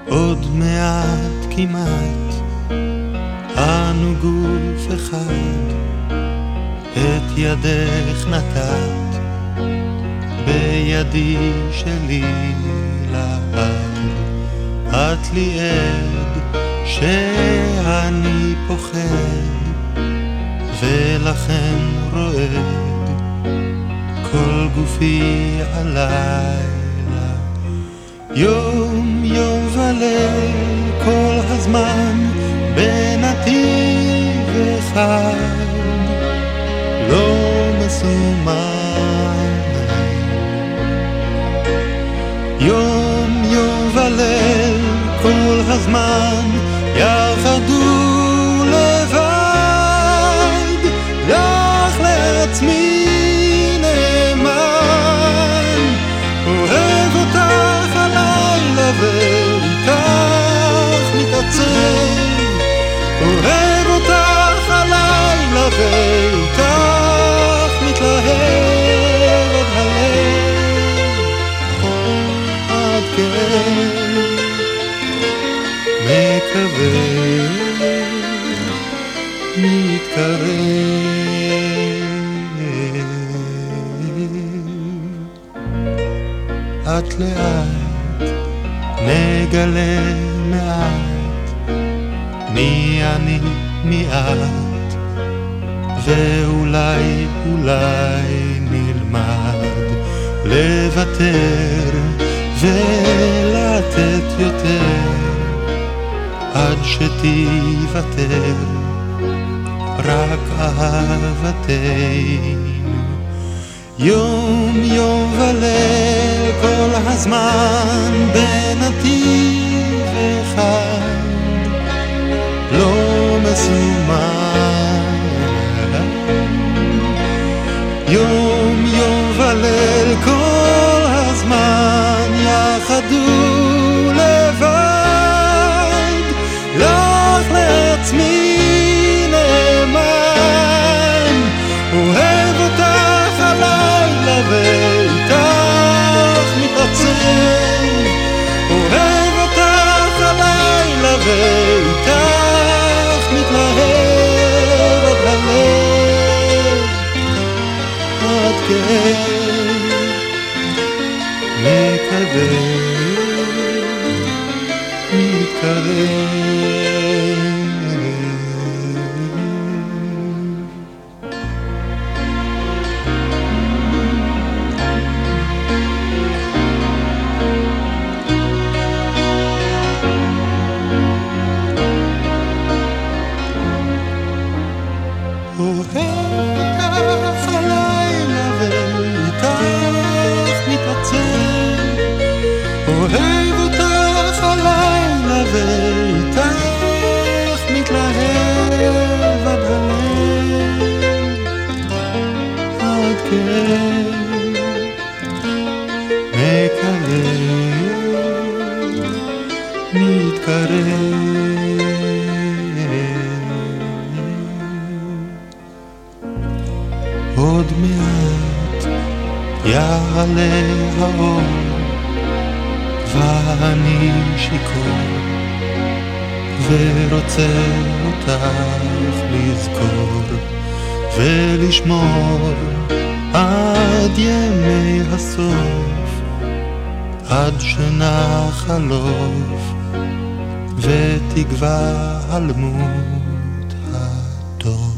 עוד מעט כמעט אנו גוף אחד, את ידך נתת בידי שלי לעד. את לי עד שאני פוחד ולכן רועד כל גופי הלילה. יום יום וליל כל הזמן בנתיב אחד לא מסומן. יום יום וליל כל הזמן יחדו לבד, לך לעצמי נאמן, אוהב אותך הלילה ואיתך מתעצב, אוהב אותך הלילה ואיתך מתלהב עד הלב, עד כאב מקווה מתקרב. את לאט נגלה מעט מי אני מי את, ואולי אולי נלמד לוותר ולתת יותר עד שתיוותר רק אהבתנו. יום יום וליל כל הזמן בנתיב אחד לא מסומן. יום יום וליל כל הזמן יחדו לבד, לך לעצמי נאמן, אוהב אותך הלילה ואיתך מתעצב, אוהב אותך הלילה ואיתך מתלהב עד הלב, עד כאב מקווה מתקרב. אוהב אותך הלילה ואיתך מתעצב, אוהב אותך הלילה ואיתך מתלהב עד הלב, עד כאב מקרב מתקרב. עוד מעט יעלה האור ואני שיכור ורוצה אותך לזכור ולשמור עד ימי הסוף, עד שנחלוף ותגווע על דמות הטוב.